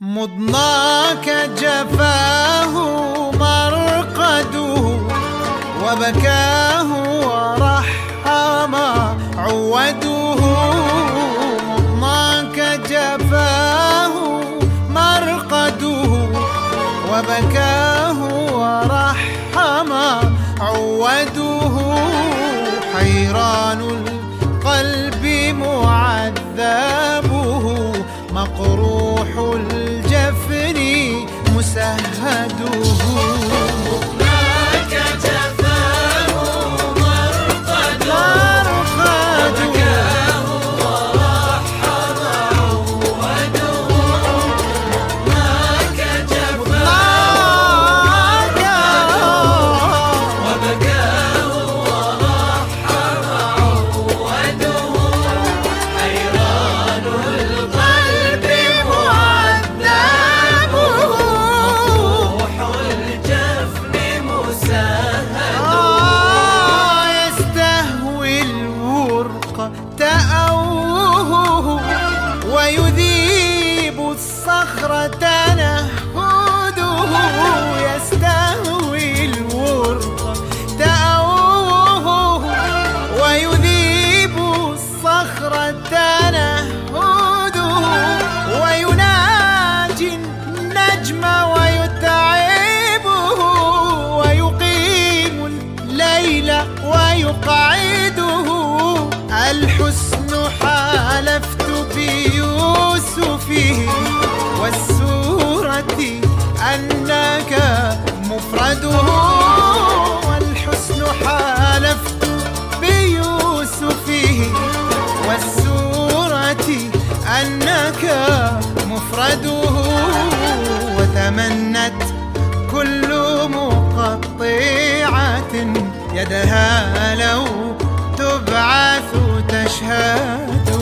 مضناك جفاه مرقده وبكاه ورحم عوده. مضناك جفاه مرقده وبكاه ورحم عوده. حيران القلب معذبه مقروح الجفن مسهده. مضناك جفاه مرقده وبكاه ورحم عوده. مضناك جفاه وبكاه ورحم عوده. حيران القلب روح الجفن مسهد. يستهوي الورق تأوه ويذيب الصخرة نهوده. يستهوي الورق تأوه ويذيب الصخرة نهوده. ويناجي النجم ويتعبه ويقيم الليل ويقعده. الحسن حالفت بيوسفه والسورة أنك مفرده. الحسن حالفت بيوسفه والسورة أنك مفرده. وتمنت كل مقطعة يدها لو تبعث تشهده.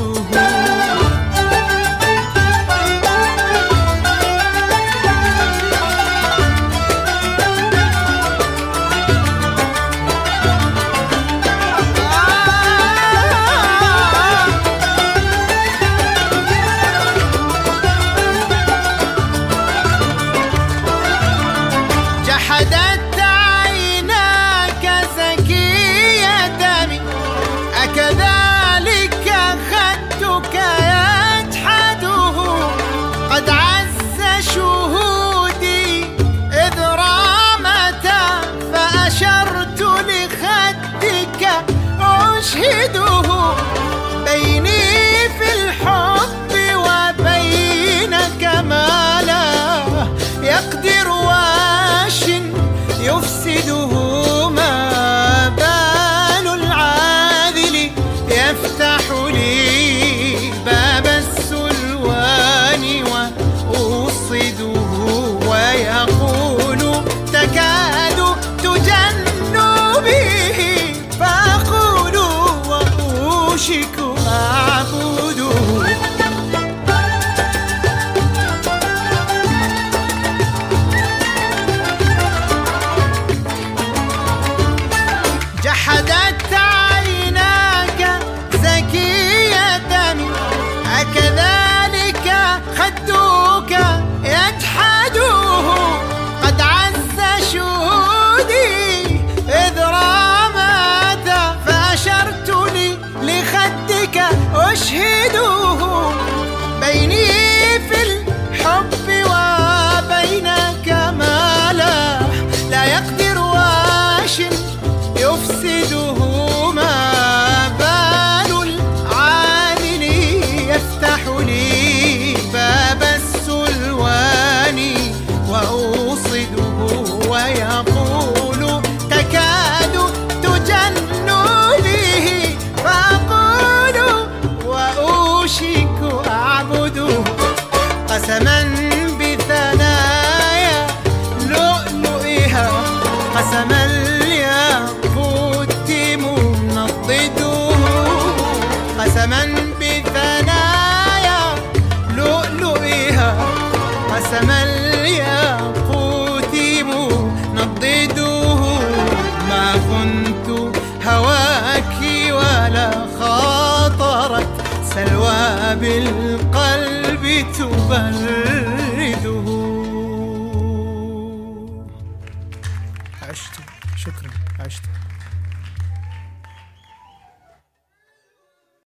جحدت عيناك زكية دمي أكذلك خدك يجحده. قد عز شهودي إذ رامت فأشرت لخدك أشهده. بيني في الحب وبينك ما لا يقدر واش يفسده. ما بال العاذل يفتح لي باب السلوان وأوصده. ويقول تكاد تجن به فأقول وأوشك أعبده. جحدت عيناك زكية دمي أكذلك خدك يجحده. قد عز شهودي إذ رامت فأشرت لخدك أشهده. بيني في الحب وبينك ما لا يقدر واش يفسده. ما بال العادل يفتح لي باب السلوان وأوصده. ويقول تكاد تجن به فأقول وأوشك أعبده. قسما بثنايا لؤلؤها قسما الياقوت منضده. قسما بثنايا لؤلؤها قسما الياقوت منضده. ما كنت هواك ولا خاطرت سلوى بالقلب تبرد.